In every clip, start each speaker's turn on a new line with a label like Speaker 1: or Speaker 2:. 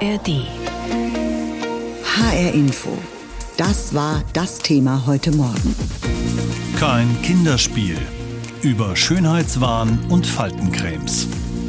Speaker 1: ARD.
Speaker 2: HR Info. Das war das Thema heute Morgen.
Speaker 3: Kein Kinderspiel. Über Schönheitswahn und Faltencremes.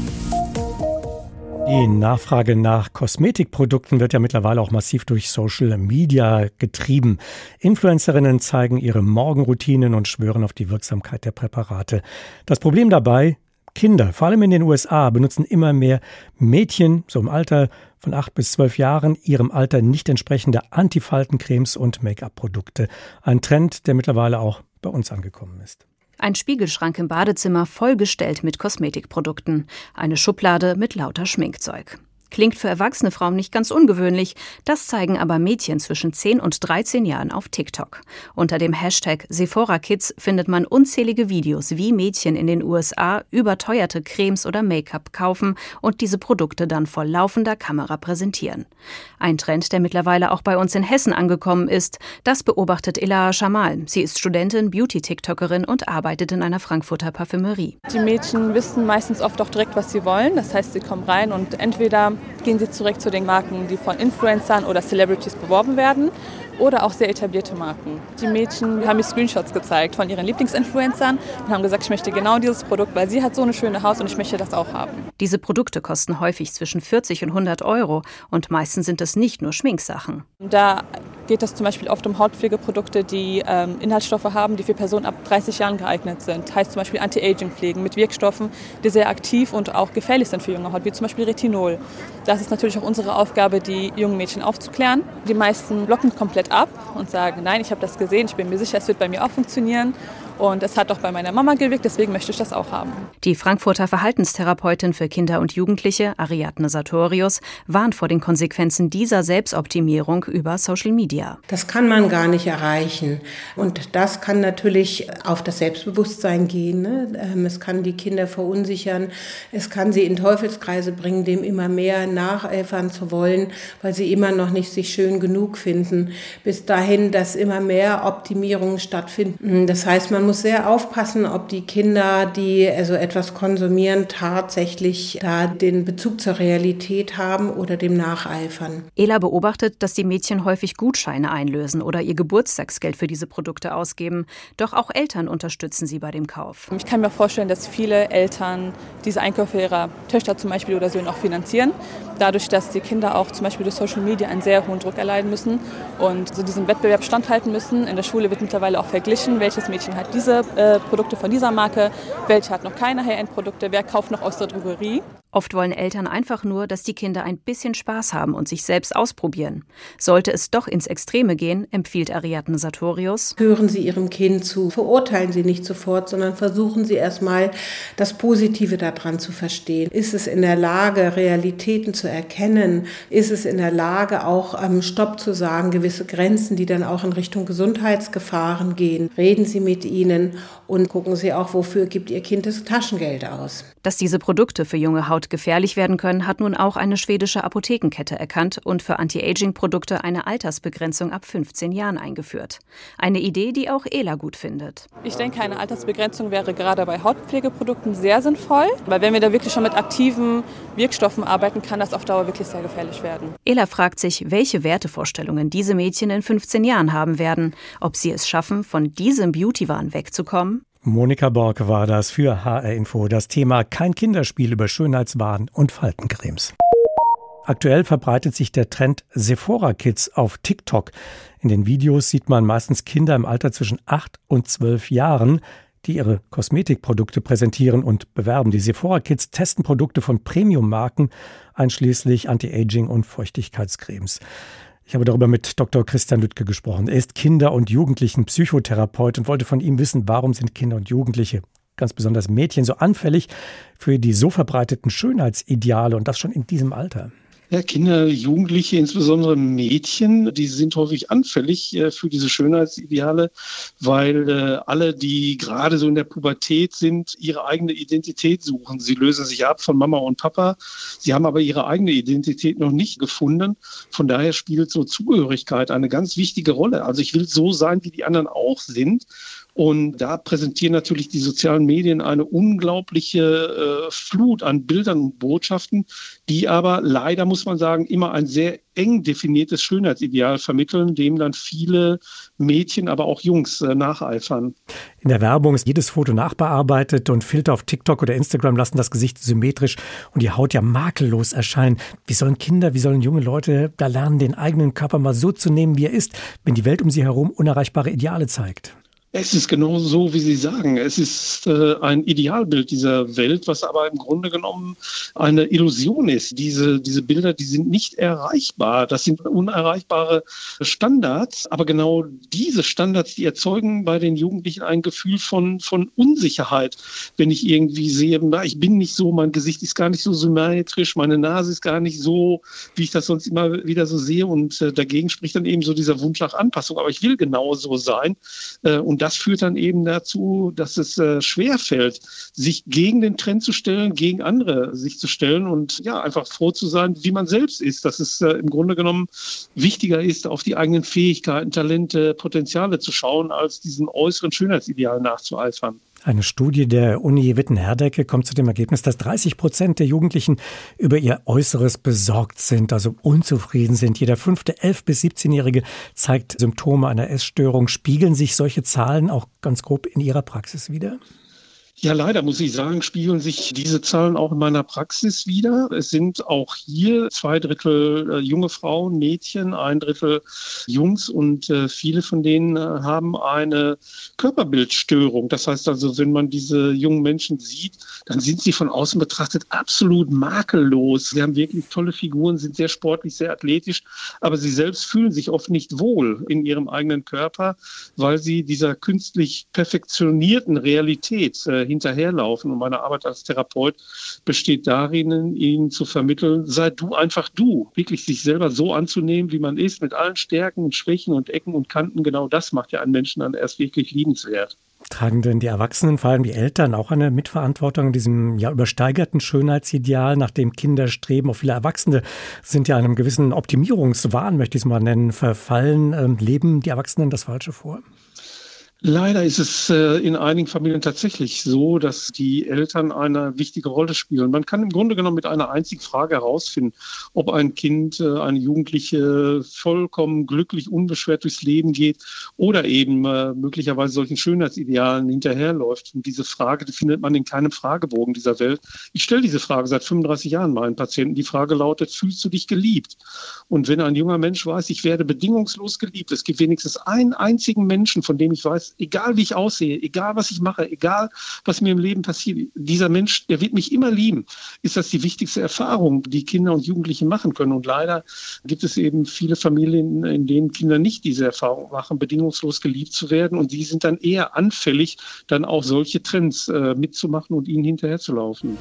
Speaker 4: Die Nachfrage nach Kosmetikprodukten wird ja mittlerweile auch massiv durch Social Media getrieben. Influencerinnen zeigen ihre Morgenroutinen und schwören auf die Wirksamkeit der Präparate. Das Problem dabei: Kinder, vor allem in den USA, benutzen immer mehr Mädchen, so im Alter von 8 bis 12 Jahren, ihrem Alter nicht entsprechende Antifaltencremes und Make-up-Produkte. Ein Trend, der mittlerweile auch bei uns angekommen ist.
Speaker 1: Ein Spiegelschrank im Badezimmer vollgestellt mit Kosmetikprodukten. Eine Schublade mit lauter Schminkzeug. Klingt für erwachsene Frauen nicht ganz ungewöhnlich, das zeigen aber Mädchen zwischen 10 und 13 Jahren auf TikTok. Unter dem Hashtag Sephora Kids findet man unzählige Videos, wie Mädchen in den USA überteuerte Cremes oder Make-up kaufen und diese Produkte dann vor laufender Kamera präsentieren. Ein Trend, der mittlerweile auch bei uns in Hessen angekommen ist, das beobachtet Ela Schamal. Sie ist Studentin, Beauty-TikTokerin und arbeitet in einer Frankfurter Parfümerie.
Speaker 5: Die Mädchen wissen meistens oft auch direkt, was sie wollen. Das heißt, sie kommen rein und entweder gehen sie zurück zu den Marken, die von Influencern oder Celebrities beworben werden, oder auch sehr etablierte Marken. Die Mädchen haben mir Screenshots gezeigt von ihren Lieblingsinfluencern und haben gesagt, ich möchte genau dieses Produkt, weil sie hat so eine schöne Haut und ich möchte das auch haben.
Speaker 1: Diese Produkte kosten häufig zwischen 40 und 100 Euro und meistens sind es nicht nur Schminksachen.
Speaker 5: Da geht es zum Beispiel oft um Hautpflegeprodukte, die Inhaltsstoffe haben, die für Personen ab 30 Jahren geeignet sind. Heißt zum Beispiel Anti-Aging-Pflegen mit Wirkstoffen, die sehr aktiv und auch gefährlich sind für junge Haut, wie zum Beispiel Retinol. Das ist natürlich auch unsere Aufgabe, die jungen Mädchen aufzuklären. Die meisten blocken komplett ab und sagen, nein, ich habe das gesehen, ich bin mir sicher, es wird bei mir auch funktionieren. Und es hat auch bei meiner Mama gewirkt, deswegen möchte ich das auch haben.
Speaker 1: Die Frankfurter Verhaltenstherapeutin für Kinder und Jugendliche, Ariadne Sartorius, warnt vor den Konsequenzen dieser Selbstoptimierung über Social Media.
Speaker 6: Das kann man gar nicht erreichen. Und das kann natürlich auf das Selbstbewusstsein gehen. Es kann die Kinder verunsichern. Es kann sie in Teufelskreise bringen, dem immer mehr nacheifern zu wollen, weil sie immer noch nicht sich schön genug finden. Bis dahin, dass immer mehr Optimierungen stattfinden. Das heißt, man muss sehr aufpassen, ob die Kinder, die so etwas konsumieren, tatsächlich da den Bezug zur Realität haben oder dem nacheifern.
Speaker 1: Ela beobachtet, dass die Mädchen häufig Gutscheine einlösen oder ihr Geburtstagsgeld für diese Produkte ausgeben. Doch auch Eltern unterstützen sie bei dem Kauf.
Speaker 5: Ich kann mir vorstellen, dass viele Eltern diese Einkäufe ihrer Töchter zum Beispiel oder Söhne auch finanzieren. Dadurch, dass die Kinder auch zum Beispiel durch Social Media einen sehr hohen Druck erleiden müssen und so diesem Wettbewerb standhalten müssen. In der Schule wird mittlerweile auch verglichen, welches Mädchen hat diese Produkte von dieser Marke, welche hat noch keine High-End-Produkte, wer kauft noch aus der Drogerie.
Speaker 1: Oft wollen Eltern einfach nur, dass die Kinder ein bisschen Spaß haben und sich selbst ausprobieren. Sollte es doch ins Extreme gehen, empfiehlt Ariadne Sartorius:
Speaker 6: Hören Sie Ihrem Kind zu, verurteilen Sie nicht sofort, sondern versuchen Sie erstmal, das Positive daran zu verstehen. Ist es in der Lage, Realitäten zu erkennen? Ist es in der Lage, auch Stopp zu sagen, gewisse Grenzen, die dann auch in Richtung Gesundheitsgefahren gehen? Reden Sie mit ihnen und gucken Sie auch, wofür gibt Ihr Kind das Taschengeld aus.
Speaker 1: Dass diese Produkte für junge Haut gefährlich werden können, hat nun auch eine schwedische Apothekenkette erkannt und für Anti-Aging-Produkte eine Altersbegrenzung ab 15 Jahren eingeführt. Eine Idee, die auch Ela gut findet.
Speaker 5: Ich denke, eine Altersbegrenzung wäre gerade bei Hautpflegeprodukten sehr sinnvoll, weil wenn wir da wirklich schon mit aktiven Wirkstoffen arbeiten, kann das auf Dauer wirklich sehr gefährlich werden.
Speaker 1: Ela fragt sich, welche Wertevorstellungen diese Mädchen in 15 Jahren haben werden, ob sie es schaffen, von diesem Beauty-Wahn wegzukommen.
Speaker 4: Monika Borg war das für HR Info. Das Thema: Kein Kinderspiel über Schönheitswahn und Faltencremes. Aktuell verbreitet sich der Trend Sephora Kids auf TikTok. In den Videos sieht man meistens Kinder im Alter zwischen 8 und 12 Jahren, die ihre Kosmetikprodukte präsentieren und bewerben. Die Sephora Kids testen Produkte von Premium-Marken, einschließlich Anti-Aging- und Feuchtigkeitscremes. Ich habe darüber mit Dr. Christian Lüttke gesprochen. Er ist Kinder- und Jugendlichen-Psychotherapeut und wollte von ihm wissen, warum sind Kinder und Jugendliche, ganz besonders Mädchen, so anfällig für die so verbreiteten Schönheitsideale und das schon in diesem Alter.
Speaker 7: Ja, Kinder, Jugendliche, insbesondere Mädchen, die sind häufig anfällig für diese Schönheitsideale, weil alle, die gerade so in der Pubertät sind, ihre eigene Identität suchen. Sie lösen sich ab von Mama und Papa. Sie haben aber ihre eigene Identität noch nicht gefunden. Von daher spielt so Zugehörigkeit eine ganz wichtige Rolle. Also ich will so sein, wie die anderen auch sind. Und da präsentieren natürlich die sozialen Medien eine unglaubliche Flut an Bildern und Botschaften, die aber leider, muss man sagen, immer ein sehr eng definiertes Schönheitsideal vermitteln, dem dann viele Mädchen, aber auch Jungs nacheifern.
Speaker 4: In der Werbung ist jedes Foto nachbearbeitet und Filter auf TikTok oder Instagram lassen das Gesicht symmetrisch und die Haut ja makellos erscheinen. Wie sollen Kinder, wie sollen junge Leute da lernen, den eigenen Körper mal so zu nehmen, wie er ist, wenn die Welt um sie herum unerreichbare Ideale zeigt?
Speaker 7: Es ist genau so, wie Sie sagen. Es ist ein Idealbild dieser Welt, was aber im Grunde genommen eine Illusion ist. Diese Bilder, die sind nicht erreichbar. Das sind unerreichbare Standards. Aber genau diese Standards, die erzeugen bei den Jugendlichen ein Gefühl von Unsicherheit. Wenn ich irgendwie sehe, ich bin nicht so, mein Gesicht ist gar nicht so symmetrisch, meine Nase ist gar nicht so, wie ich das sonst immer wieder so sehe. Und dagegen spricht dann eben so dieser Wunsch nach Anpassung. Aber ich will genau so sein. Und das führt dann eben dazu, dass es schwerfällt, sich gegen den Trend zu stellen, gegen andere sich zu stellen und ja, einfach froh zu sein, wie man selbst ist. Dass es im Grunde genommen wichtiger ist, auf die eigenen Fähigkeiten, Talente, Potenziale zu schauen, als diesen äußeren Schönheitsidealen nachzueifern.
Speaker 4: Eine Studie der Uni Witten-Herdecke kommt zu dem Ergebnis, dass 30% der Jugendlichen über ihr Äußeres besorgt sind, also unzufrieden sind. Jeder 5. 11- bis 17-Jährige zeigt Symptome einer Essstörung. Spiegeln sich solche Zahlen auch ganz grob in Ihrer Praxis wider?
Speaker 7: Ja, leider muss ich sagen, spiegeln sich diese Zahlen auch in meiner Praxis wider. Es sind auch hier 2/3 junge Frauen, Mädchen, 1/3 Jungs und viele von denen haben eine Körperbildstörung. Das heißt also, wenn man diese jungen Menschen sieht, dann sind sie von außen betrachtet absolut makellos. Sie haben wirklich tolle Figuren, sind sehr sportlich, sehr athletisch, aber sie selbst fühlen sich oft nicht wohl in ihrem eigenen Körper, weil sie dieser künstlich perfektionierten Realität hinterherlaufen. Und meine Arbeit als Therapeut besteht darin, ihnen zu vermitteln, sei du einfach du. Wirklich sich selber so anzunehmen, wie man ist, mit allen Stärken und Schwächen und Ecken und Kanten. Genau das macht ja einen Menschen dann erst wirklich liebenswert.
Speaker 4: Tragen denn die Erwachsenen, vor allem die Eltern, auch eine Mitverantwortung in diesem übersteigerten Schönheitsideal, nach dem Kinder streben? Auch viele Erwachsene sind ja einem gewissen Optimierungswahn, möchte ich es mal nennen, verfallen. Leben die Erwachsenen das Falsche vor?
Speaker 7: Leider ist es in einigen Familien tatsächlich so, dass die Eltern eine wichtige Rolle spielen. Man kann im Grunde genommen mit einer einzigen Frage herausfinden, ob ein Kind, eine Jugendliche vollkommen glücklich, unbeschwert durchs Leben geht oder eben möglicherweise solchen Schönheitsidealen hinterherläuft. Und diese Frage, die findet man in keinem Fragebogen dieser Welt. Ich stelle diese Frage seit 35 Jahren meinen Patienten. Die Frage lautet, fühlst du dich geliebt? Und wenn ein junger Mensch weiß, ich werde bedingungslos geliebt, es gibt wenigstens einen einzigen Menschen, von dem ich weiß, egal wie ich aussehe, egal was ich mache, egal was mir im Leben passiert, dieser Mensch, der wird mich immer lieben, ist das die wichtigste Erfahrung, die Kinder und Jugendliche machen können. Und leider gibt es eben viele Familien, in denen Kinder nicht diese Erfahrung machen, bedingungslos geliebt zu werden. Und die sind dann eher anfällig, dann auch solche Trends mitzumachen und ihnen hinterherzulaufen.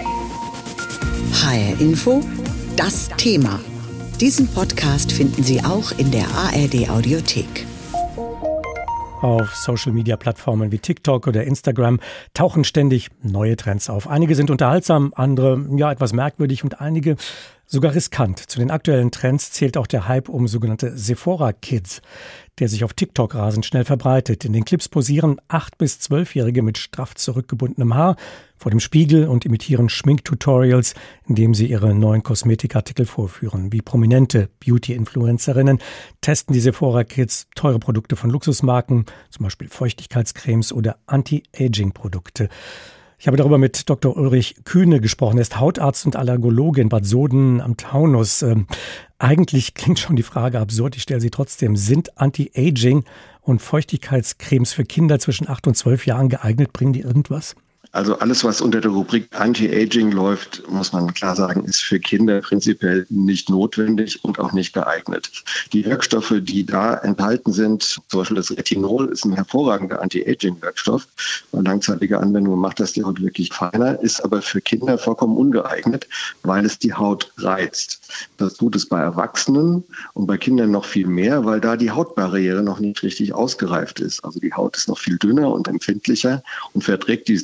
Speaker 2: HR Info, das Thema. Diesen Podcast finden Sie auch in der ARD Audiothek.
Speaker 4: Auf Social-Media-Plattformen wie TikTok oder Instagram tauchen ständig neue Trends auf. Einige sind unterhaltsam, andere etwas merkwürdig und einige sogar riskant. Zu den aktuellen Trends zählt auch der Hype um sogenannte Sephora-Kids, der sich auf TikTok rasend schnell verbreitet. In den Clips posieren 8- bis 12-Jährige mit straff zurückgebundenem Haar vor dem Spiegel und imitieren Schminktutorials, indem sie ihre neuen Kosmetikartikel vorführen. Wie prominente Beauty-Influencerinnen testen die Sephora-Kids teure Produkte von Luxusmarken, zum Beispiel Feuchtigkeitscremes oder Anti-Aging-Produkte. Ich habe darüber mit Dr. Ulrich Kühne gesprochen. Er ist Hautarzt und Allergologe in Bad Soden am Taunus. Eigentlich klingt schon die Frage absurd, ich stelle sie trotzdem. Sind Anti-Aging und Feuchtigkeitscremes für Kinder zwischen 8 und 12 Jahren geeignet? Bringen die irgendwas?
Speaker 8: Also alles, was unter der Rubrik Anti-Aging läuft, muss man klar sagen, ist für Kinder prinzipiell nicht notwendig und auch nicht geeignet. Die Wirkstoffe, die da enthalten sind, zum Beispiel das Retinol, ist ein hervorragender Anti-Aging-Wirkstoff. Bei langzeitiger Anwendung macht das die Haut wirklich feiner, ist aber für Kinder vollkommen ungeeignet, weil es die Haut reizt. Das tut es bei Erwachsenen und bei Kindern noch viel mehr, weil da die Hautbarriere noch nicht richtig ausgereift ist. Also die Haut ist noch viel dünner und empfindlicher und verträgt diesen Wirkstoff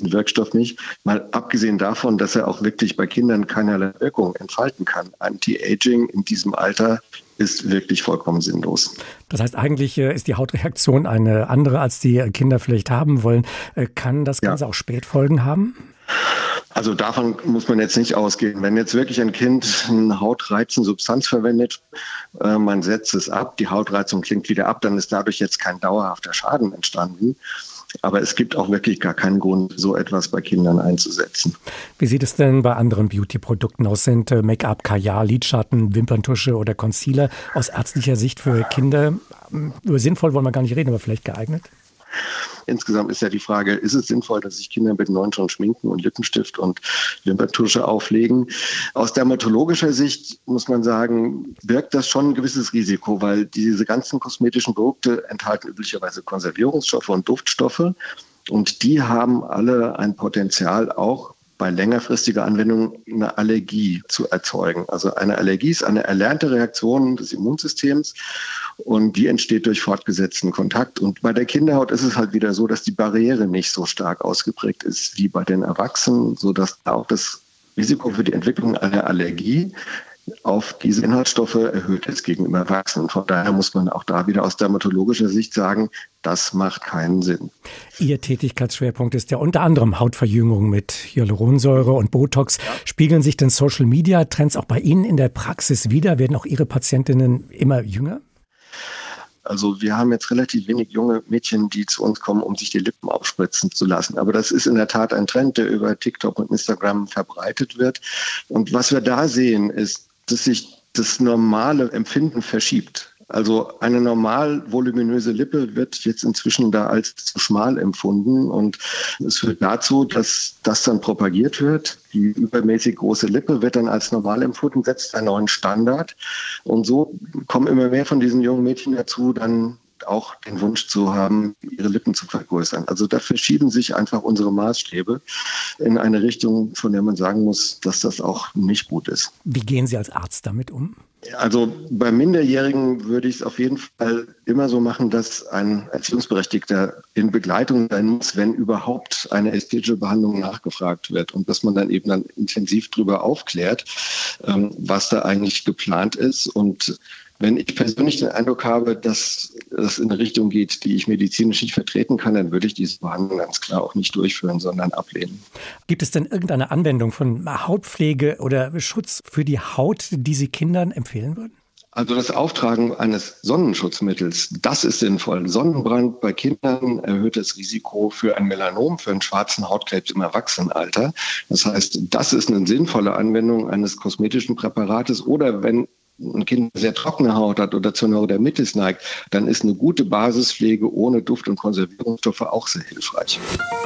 Speaker 8: Wirkstoff nicht. Mal abgesehen davon, dass er auch wirklich bei Kindern keinerlei Wirkung entfalten kann. Anti-Aging in diesem Alter ist wirklich vollkommen sinnlos.
Speaker 4: Das heißt, eigentlich ist die Hautreaktion eine andere, als die Kinder vielleicht haben wollen. Kann das Ganze auch Spätfolgen haben?
Speaker 8: Also davon muss man jetzt nicht ausgehen. Wenn jetzt wirklich ein Kind eine hautreizende Substanz verwendet, man setzt es ab, die Hautreizung klingt wieder ab, dann ist dadurch jetzt kein dauerhafter Schaden entstanden. Aber es gibt auch wirklich gar keinen Grund, so etwas bei Kindern einzusetzen.
Speaker 4: Wie sieht es denn bei anderen Beauty-Produkten aus? Sind Make-up, Kajal, Lidschatten, Wimperntusche oder Concealer aus ärztlicher Sicht für Kinder, über sinnvoll wollen wir gar nicht reden, aber vielleicht geeignet?
Speaker 8: Insgesamt ist ja die Frage, ist es sinnvoll, dass sich Kinder mit 9 schon schminken und Lippenstift und Wimperntusche auflegen? Aus dermatologischer Sicht muss man sagen, birgt das schon ein gewisses Risiko, weil diese ganzen kosmetischen Produkte enthalten üblicherweise Konservierungsstoffe und Duftstoffe und die haben alle ein Potenzial auch bei längerfristiger Anwendung eine Allergie zu erzeugen. Also eine Allergie ist eine erlernte Reaktion des Immunsystems und die entsteht durch fortgesetzten Kontakt. Und bei der Kinderhaut ist es halt wieder so, dass die Barriere nicht so stark ausgeprägt ist wie bei den Erwachsenen, sodass auch das Risiko für die Entwicklung einer Allergie auf diese Inhaltsstoffe erhöht ist gegenüber Erwachsenen. Von daher muss man auch da wieder aus dermatologischer Sicht sagen, das macht keinen Sinn.
Speaker 4: Ihr Tätigkeitsschwerpunkt ist ja unter anderem Hautverjüngung mit Hyaluronsäure und Botox. Ja. Spiegeln sich denn Social-Media-Trends auch bei Ihnen in der Praxis wider? Werden auch Ihre Patientinnen immer jünger?
Speaker 8: Also wir haben jetzt relativ wenig junge Mädchen, die zu uns kommen, um sich die Lippen aufspritzen zu lassen. Aber das ist in der Tat ein Trend, der über TikTok und Instagram verbreitet wird. Und was wir da sehen, ist, dass sich das normale Empfinden verschiebt. Also eine normal voluminöse Lippe wird jetzt inzwischen da als zu schmal empfunden und es führt dazu, dass das dann propagiert wird. Die übermäßig große Lippe wird dann als normal empfunden, setzt einen neuen Standard und so kommen immer mehr von diesen jungen Mädchen dazu, dann auch den Wunsch zu haben, ihre Lippen zu vergrößern. Also da verschieben sich einfach unsere Maßstäbe in eine Richtung, von der man sagen muss, dass das auch nicht gut ist.
Speaker 4: Wie gehen Sie als Arzt damit um?
Speaker 8: Also bei Minderjährigen würde ich es auf jeden Fall immer so machen, dass ein Erziehungsberechtigter in Begleitung sein muss, wenn überhaupt eine ästhetische Behandlung nachgefragt wird und dass man dann eben dann intensiv darüber aufklärt, was da eigentlich geplant ist. Und wenn ich persönlich den Eindruck habe, dass das in eine Richtung geht, die ich medizinisch nicht vertreten kann, dann würde ich diese Behandlung ganz klar auch nicht durchführen, sondern ablehnen.
Speaker 4: Gibt es denn irgendeine Anwendung von Hautpflege oder Schutz für die Haut, die Sie Kindern empfehlen würden?
Speaker 8: Also das Auftragen eines Sonnenschutzmittels, das ist sinnvoll. Sonnenbrand bei Kindern erhöht das Risiko für ein Melanom, für einen schwarzen Hautkrebs im Erwachsenenalter. Das heißt, das ist eine sinnvolle Anwendung eines kosmetischen Präparates. Oder wenn ein Kind sehr trockene Haut hat oder zur Neurodermitis neigt, dann ist eine gute Basispflege ohne Duft- und Konservierungsstoffe auch sehr hilfreich.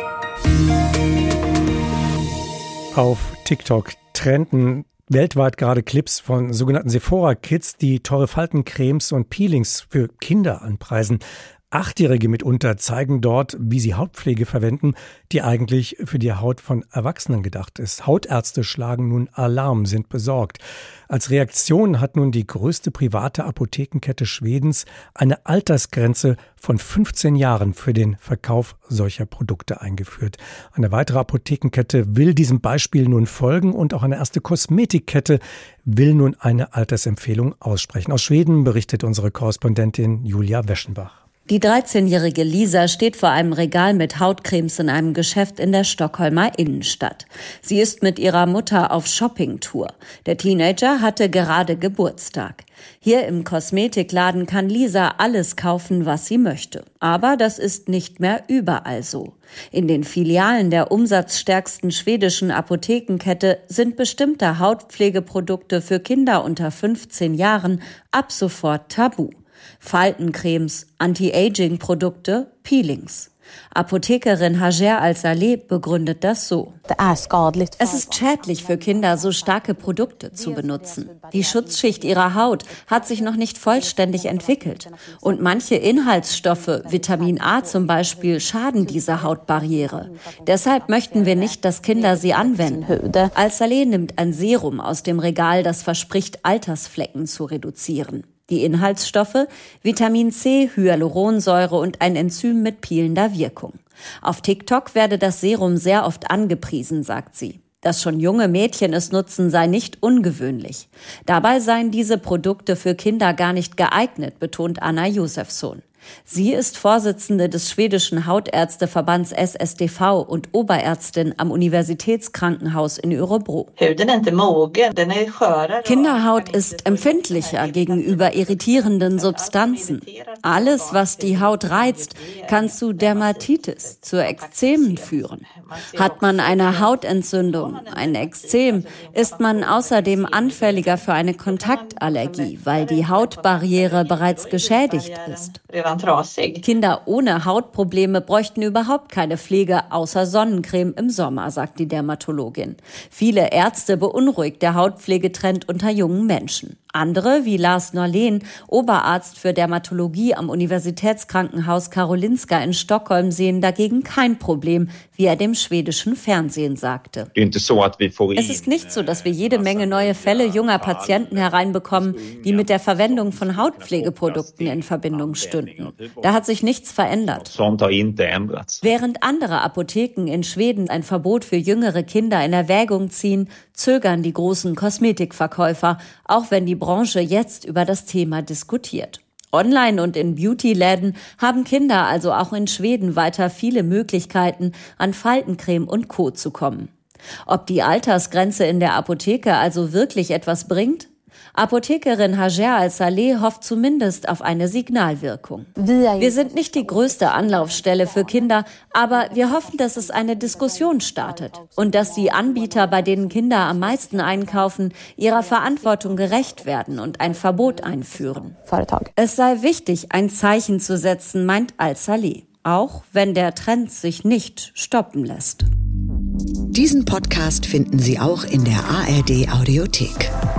Speaker 4: Auf TikTok trenden weltweit gerade Clips von sogenannten Sephora-Kids, die teure Faltencremes und Peelings für Kinder anpreisen. 8-Jährige mitunter zeigen dort, wie sie Hautpflege verwenden, die eigentlich für die Haut von Erwachsenen gedacht ist. Hautärzte schlagen nun Alarm, sind besorgt. Als Reaktion hat nun die größte private Apothekenkette Schwedens eine Altersgrenze von 15 Jahren für den Verkauf solcher Produkte eingeführt. Eine weitere Apothekenkette will diesem Beispiel nun folgen und auch eine erste Kosmetikkette will nun eine Altersempfehlung aussprechen. Aus Schweden berichtet unsere Korrespondentin Julia Weschenbach.
Speaker 9: Die 13-jährige Lisa steht vor einem Regal mit Hautcremes in einem Geschäft in der Stockholmer Innenstadt. Sie ist mit ihrer Mutter auf Shoppingtour. Der Teenager hatte gerade Geburtstag. Hier im Kosmetikladen kann Lisa alles kaufen, was sie möchte. Aber das ist nicht mehr überall so. In den Filialen der umsatzstärksten schwedischen Apothekenkette sind bestimmte Hautpflegeprodukte für Kinder unter 15 Jahren ab sofort tabu. Faltencremes, Anti-Aging-Produkte, Peelings. Apothekerin Hajer Al-Saleh begründet das so. Es ist schädlich für Kinder, so starke Produkte zu benutzen. Die Schutzschicht ihrer Haut hat sich noch nicht vollständig entwickelt. Und manche Inhaltsstoffe, Vitamin A zum Beispiel, schaden dieser Hautbarriere. Deshalb möchten wir nicht, dass Kinder sie anwenden. Al-Saleh nimmt ein Serum aus dem Regal, das verspricht, Altersflecken zu reduzieren. Die Inhaltsstoffe: Vitamin C, Hyaluronsäure und ein Enzym mit peelender Wirkung. Auf TikTok werde das Serum sehr oft angepriesen, sagt sie. Dass schon junge Mädchen es nutzen, sei nicht ungewöhnlich. Dabei seien diese Produkte für Kinder gar nicht geeignet, betont Anna Josefsson. Sie ist Vorsitzende des schwedischen Hautärzteverbands SSDV und Oberärztin am Universitätskrankenhaus in Örebro. Kinderhaut ist empfindlicher gegenüber irritierenden Substanzen. Alles, was die Haut reizt, kann zu Dermatitis, zu Ekzemen führen. Hat man eine Hautentzündung, ein Ekzem, ist man außerdem anfälliger für eine Kontaktallergie, weil die Hautbarriere bereits geschädigt ist. Kinder ohne Hautprobleme bräuchten überhaupt keine Pflege außer Sonnencreme im Sommer, sagt die Dermatologin. Viele Ärzte beunruhigt der Hautpflegetrend unter jungen Menschen. Andere, wie Lars Norlén, Oberarzt für Dermatologie am Universitätskrankenhaus Karolinska in Stockholm, sehen dagegen kein Problem, wie er dem schwedischen Fernsehen sagte. Es ist nicht so, dass wir jede Menge neue Fälle junger Patienten hereinbekommen, die mit der Verwendung von Hautpflegeprodukten in Verbindung stünden. Da hat sich nichts verändert. Während andere Apotheken in Schweden ein Verbot für jüngere Kinder in Erwägung ziehen, zögern die großen Kosmetikverkäufer, auch wenn die Branche jetzt über das Thema diskutiert. Online und in Beauty-Läden haben Kinder also auch in Schweden weiter viele Möglichkeiten, an Faltencreme und Co. zu kommen. Ob die Altersgrenze in der Apotheke also wirklich etwas bringt? Apothekerin Hajer Al-Saleh hofft zumindest auf eine Signalwirkung. Wir sind nicht die größte Anlaufstelle für Kinder, aber wir hoffen, dass es eine Diskussion startet und dass die Anbieter, bei denen Kinder am meisten einkaufen, ihrer Verantwortung gerecht werden und ein Verbot einführen. Es sei wichtig, ein Zeichen zu setzen, meint Al-Saleh, auch wenn der Trend sich nicht stoppen lässt.
Speaker 2: Diesen Podcast finden Sie auch in der ARD Audiothek.